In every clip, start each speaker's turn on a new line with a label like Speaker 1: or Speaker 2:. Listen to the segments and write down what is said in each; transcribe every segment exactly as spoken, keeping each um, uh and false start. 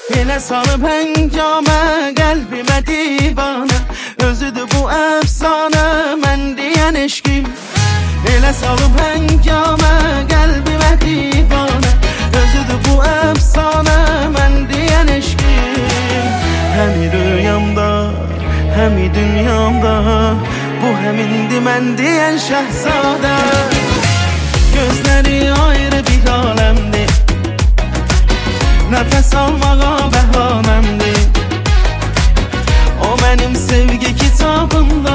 Speaker 1: Elə salıb həngamə qəlbimə divanə, özüdür bu əfsanə mən deyən eşqim. Elə salıb həngamə qəlbimə divanə, özüdür bu əfsanə mən deyən eşqim. Həmi rüyamda, həmi dünyamda, bu həmindir mən deyən şəhzadə. Gözləri ayrı bir aləmdir, nəfəs almağa bəhanəmdir. O mənim sevgi kitabımda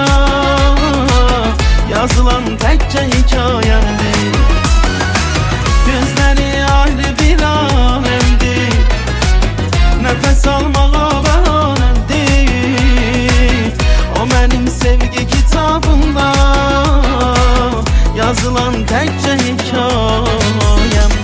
Speaker 1: yazılan təkcə hikayəmdir. Gözləri ayrı bir aləmdir, nəfəs almağa bəhanəmdir. O mənim sevgi kitabımda yazılan təkcə hikayəmdir.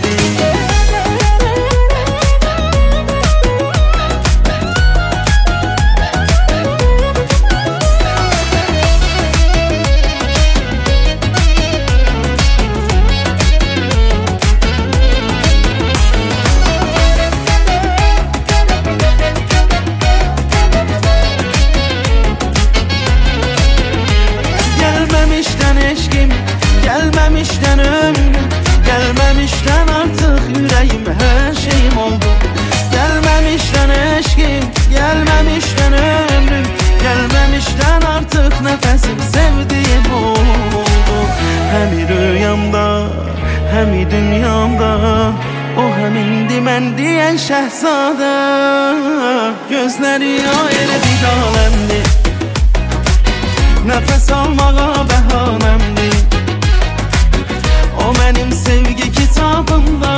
Speaker 1: Gelmemişten ömrüm, gelmemişten artık yüreğim her şeyim oldu. Gelmemişten eşkim, gelmemişten ömrüm, gelmemişten artık nefesim sevdiğim oldu. Hem rüyamda, hem dünyamda, o həmindir mən deyən şəhzadə. Gözləri ayrı bir aləmdir, nəfəs almağa bəhanəmdir. O mənim sevgi kitabımda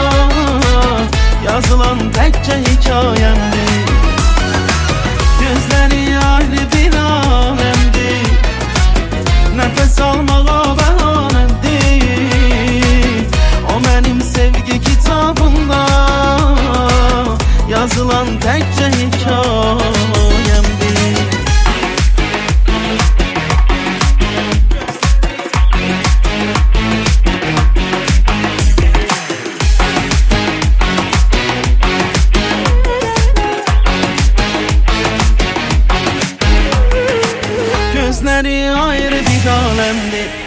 Speaker 1: yazılan təkcə hikayəmdir. Gözləri ayrı bir aləmdir, nəfəs almağa bəhanəmdir. O mənim sevgi kitabımda yazılan təkcə hikayəmdir. Gözləri ayrı bir aləmdir,